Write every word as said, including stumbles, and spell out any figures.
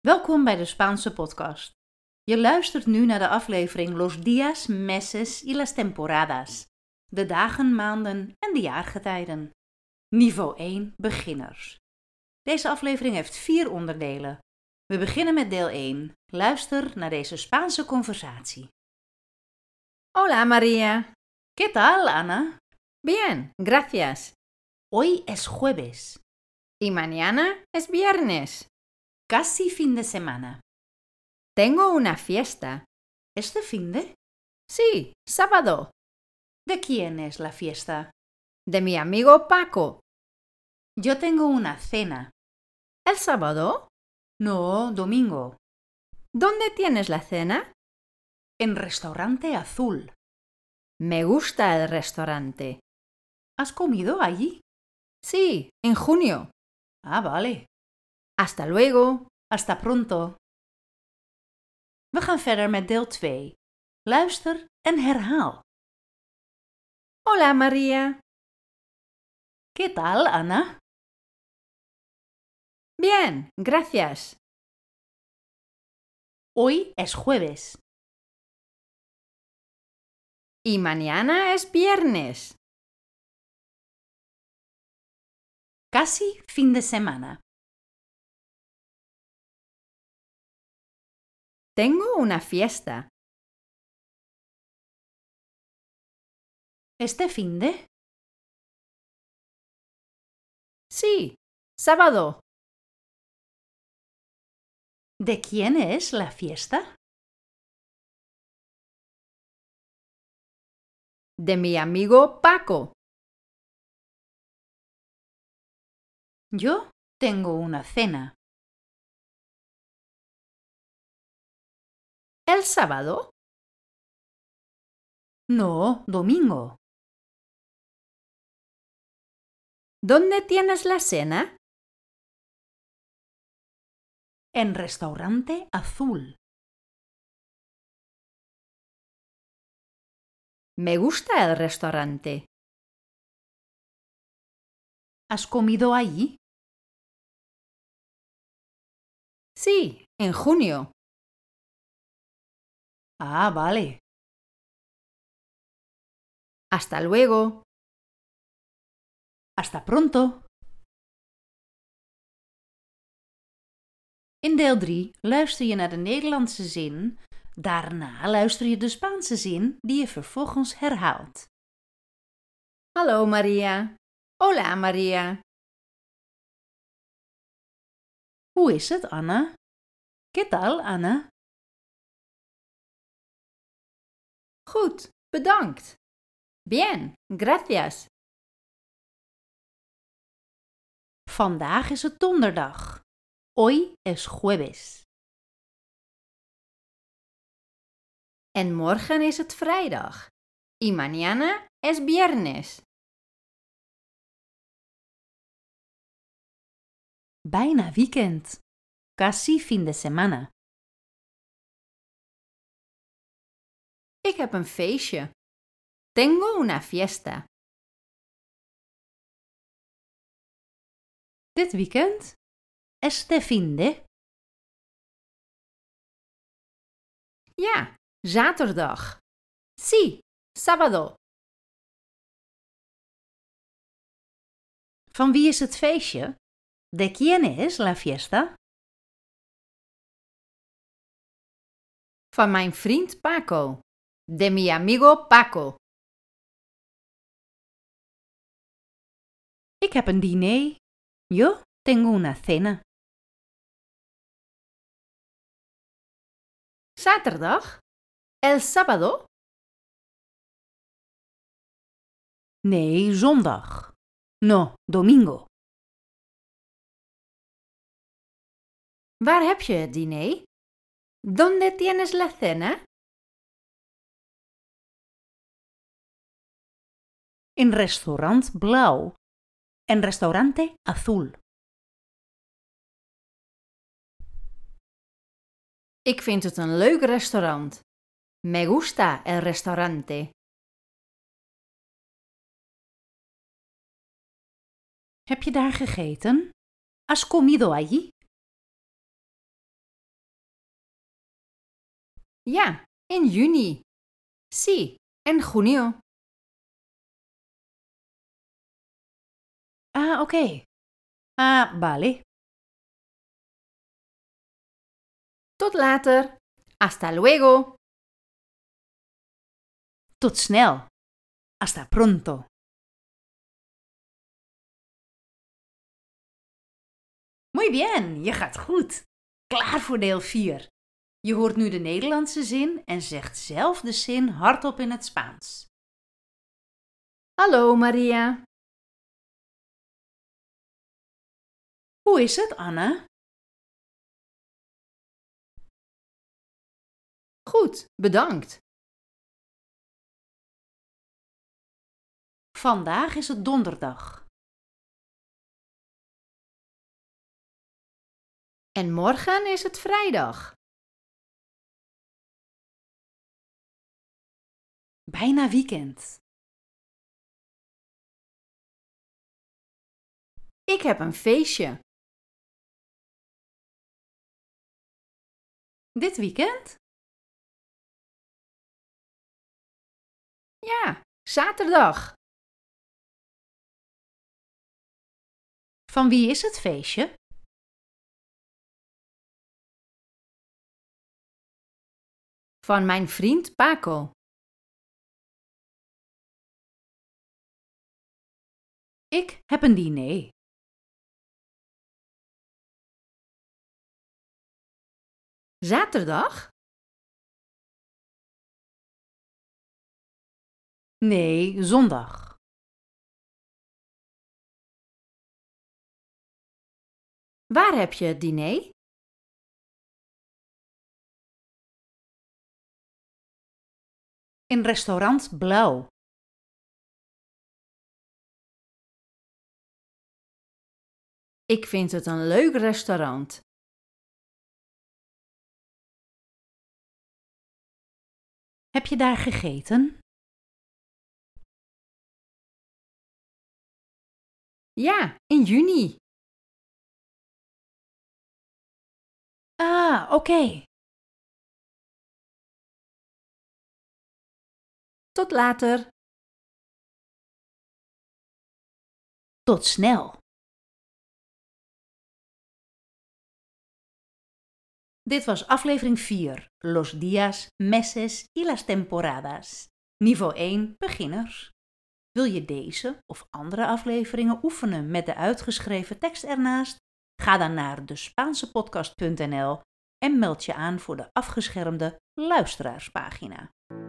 Welkom bij de Spaanse podcast. Je luistert nu naar de aflevering Los días, meses y las temporadas. De dagen, maanden en de jaargetijden. Niveau één, beginners. Deze aflevering heeft vier onderdelen. We beginnen met deel één. Luister naar deze Spaanse conversatie. Hola María. ¿Qué tal, Ana? Bien, gracias. Hoy es jueves. Y mañana es viernes. Casi fin de semana. Tengo una fiesta. ¿Este fin de? Sí, sábado. ¿De quién es la fiesta? De mi amigo Paco. Yo tengo una cena. ¿El sábado? No, domingo. ¿Dónde tienes la cena? En Restaurante Azul. Me gusta el restaurante. ¿Has comido allí? Sí, en junio. Ah, vale. Hasta luego. Hasta pronto. We gaan verder met deel twee. Luister en herhaal. Hola María. ¿Qué tal, Ana? Bien, gracias. Hoy es jueves. Y mañana es viernes. Casi fin de semana. Tengo una fiesta. ¿Este fin de? Sí, sábado. ¿De quién es la fiesta? De mi amigo Paco. Yo tengo una cena. ¿El sábado? No, domingo. ¿Dónde tienes la cena? En Restaurante Azul. Me gusta el restaurante. ¿Has comido allí? Sí, en junio. Ah, vale. Hasta luego. Hasta pronto. In deel drie luister je naar de Nederlandse zin. Daarna luister je de Spaanse zin die je vervolgens herhaalt. Hallo María. Hola María. Hoe is het, Anna? ¿Qué tal, Anna? Goed, bedankt. Bien, gracias. Vandaag is het donderdag. Hoy es jueves. En morgen is het vrijdag. Y mañana es viernes. Bijna weekend. Casi fin de semana. Ik heb een feestje. Tengo una fiesta. Dit weekend? Este fin de? Ja, zaterdag. Sí, sábado. Van wie is het feestje? ¿De quién es la fiesta? Van mijn vriend Paco. De mi amigo Paco. Ik heb een diner. Yo tengo una cena. Zaterdag? El sábado? Nee, zondag. No, domingo. Waar heb je het diner? ¿Dónde tienes la cena? In Restaurant Blauw. En Restaurante Azul. Ik vind het een leuk restaurant. Me gusta el restaurante. Heb je daar gegeten? ¿Has comido allí? Ja, in juni. Sí, en junio. Ah, oké. Ah, vale. Tot later. Hasta luego. Tot snel. Hasta pronto. Muy bien, je gaat goed. Klaar voor deel vier. Je hoort nu de Nederlandse zin en zegt zelf de zin hardop in het Spaans. Hallo Maria. Hoe is het, Anne? Goed, bedankt. Vandaag is het donderdag. En morgen is het vrijdag. Bijna weekend. Ik heb een feestje. Dit weekend? Ja, zaterdag. Van wie is het feestje? Van mijn vriend Paco. Ik heb een diner. Zaterdag? Nee, zondag. Waar heb je het diner? In restaurant Blauw. Ik vind het een leuk restaurant. Heb je daar gegeten? Ja, in juni. Ah, oké. Tot later. Tot snel. Dit was aflevering vier, Los días, meses y las temporadas. Niveau één, beginners. Wil je deze of andere afleveringen oefenen met de uitgeschreven tekst ernaast? Ga dan naar de spaanse podcast punt n l en meld je aan voor de afgeschermde luisteraarspagina.